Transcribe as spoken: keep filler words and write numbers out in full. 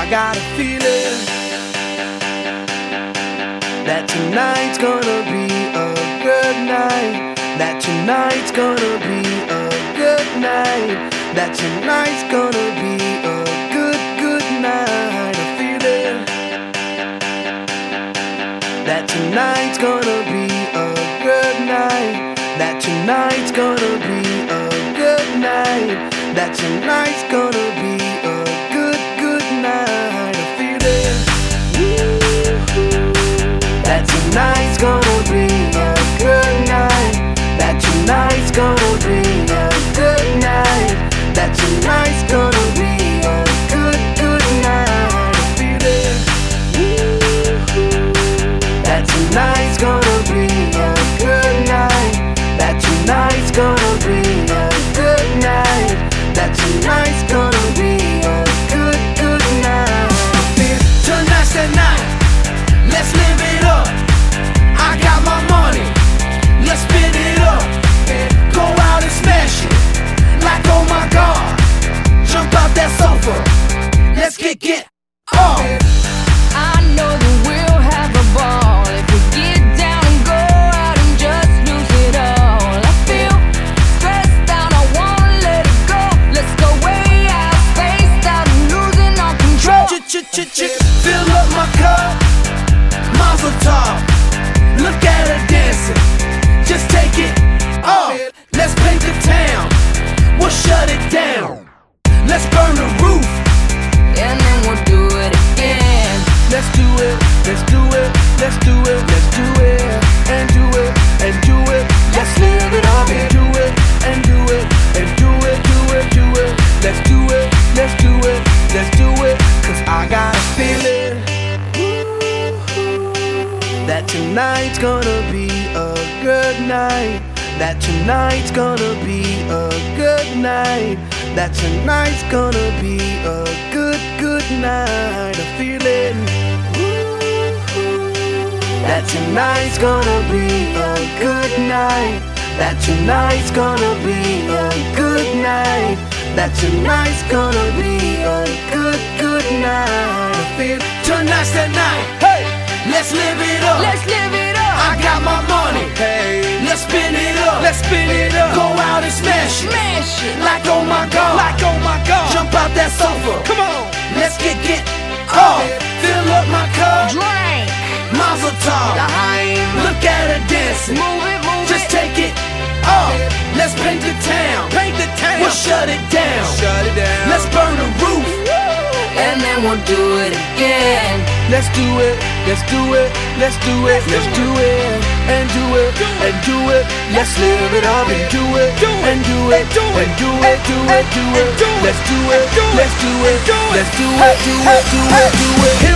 I got a feeling that tonight's gonna be a good night. That tonight's gonna be a good night. That tonight's gonna be a good, good night. A feeling that tonight's gonna be a good night. That tonight's gonna be a good night. That tonight's gonna be a good, good night. A feeling that tonight's gonna be a good night. That tonight's gonna be a good night. That tonight's gonna be a good, good night. A feeling that tonight's gonna be a good night. That tonight's gonna be a good night. That tonight's gonna be a good, good night. Tonight's the night. Let's live it up. I got my money. Let's spin it up. Go out and smash it. Like oh my God. Jump out that sofa. Let's get get off. I know that we'll have a ball if we get down and go out and just lose it all. I feel stressed out, I wanna let it go. Let's go way out, spaced out and losing all control. Ch-ch-ch-ch, fill up my cup. Mazel tov. Look at her dancing. Just take it off. Let's paint the town. We'll shut it down. Let's burn the roof. And then we'll do it again. Let's do it, let's do it, let's do it, let's do it, and do it, and do it. Let's live it up and do it, and do it, and do it, do it, do it. Let's do it, let's do it, let's do it. Cause I got a feeling that tonight's gonna be a good night. That tonight's gonna be a good night. That tonight's gonna be a good, good night. A feeling that tonight's gonna be a good night. That tonight's gonna be a good night. That tonight's gonna be a good, good night. I feel tonight's the night. Hey, let's live it up. Let's live it up. I got my money. Hey, let's spin it up. Let's spin it up. Go out and smash it. Smash it. Like oh my God. Like oh my God. Jump out that sofa. Come on. Let's get get off. Fill up my cup. Drink. Mazel tov. L'chaim. Look at her dancing. Move it, move Just it. take it off. Let's paint the town. Paint the town. We'll shut it down. Shut it down. Let's burn the roof. And then we'll do it again. Let's do it, let's do it, let's do it, let's do it, and do it, and do it. Let's live it up and do it, and do it, and do it, do it, do it. Let's do it, let's do it, let's do it, do it, do it, do it.